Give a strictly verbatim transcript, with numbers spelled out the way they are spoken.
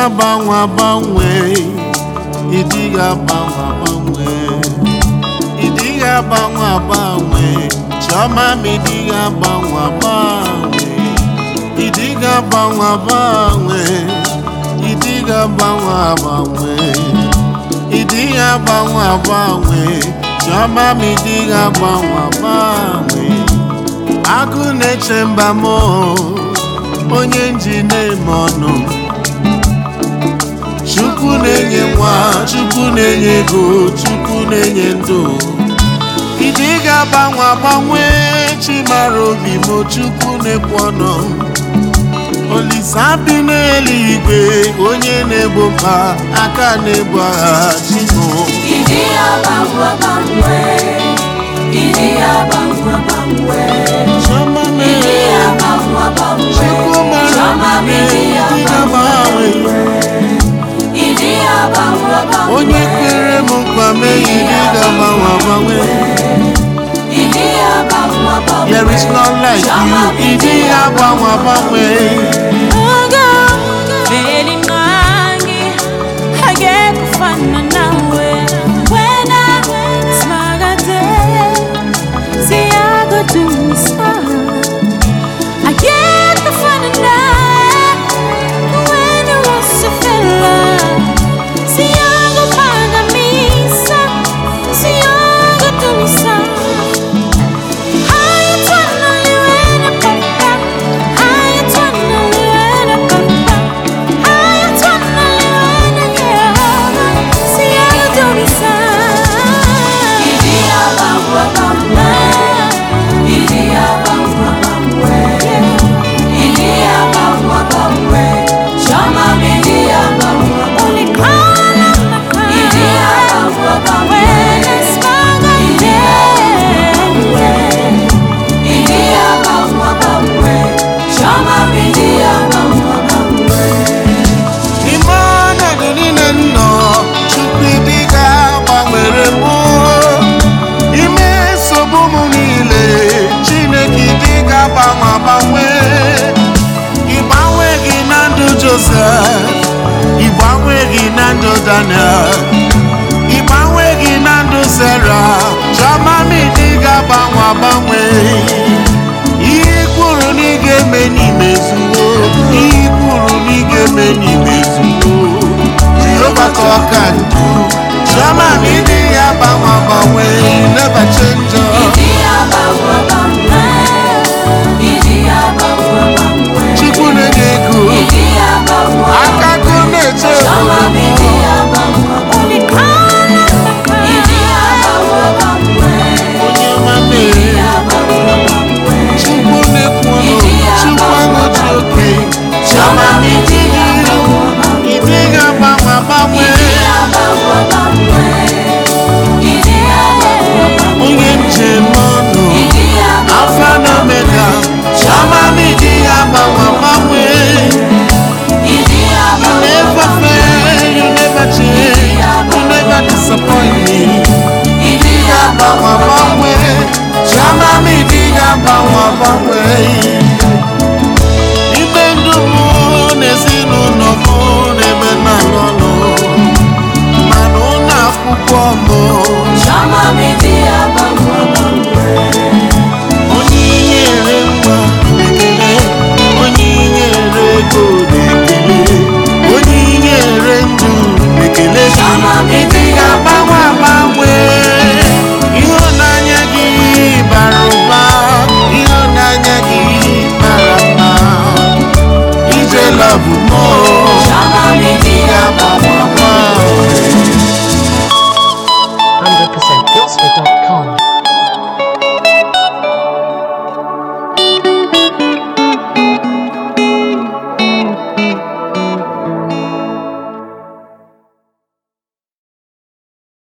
agbanwe agbanwe, ịdịghị agbanwe agbanwe, ịdịghị agbanwe agbanwe, Chioma m ịdịghị agbanwe agbanwe, ịdịghị agbanwe agbanwe, ịdịghị agbanwe agbanwe, ịdịghị agbanwe agbanwe, Chioma m ịdịghị agbanwe agbanwe. Agụ na-eche mba m, onye nji na-eme ọnụ, Chukwu na-enye nwa, Chukwu na-enye ego, Chukwu na-enye ndụ. Ịdịghị agbanwe agbanwe, Chimara obi m, Chukwu na-ekwu ọnụ. Olisa bi n'eluigwe, onye na-egbo mkpa, aka na-egbu agha, Chimo. Ịdịghị agbanwe agbanwe, ịdịghị agbanwe agbanwe, Chioma m ịdịghị agbanwe agbanwe, Chukwu mara Chioma m ịdịghị ịdịghị agbanwe, agbanwe. ịdịghị agbanwe agbanwe, Onye kwere m nkwa m ịdịghị agbanwe agbanwe. ịdịghị agbanwe agbanwe, There is none like you, ịdịghị agbanwe agbanwe. Igbanweghị na ndụ Daniel, igbanweghị na ndụ Sarah, Chioma m ịdịghị agbanwe agbanwe. Ihe kwuru na ị ga-eme n'ime zuo, ihe kwuru na ị ga-eme n'ime zuo. Jehova ka ọ ka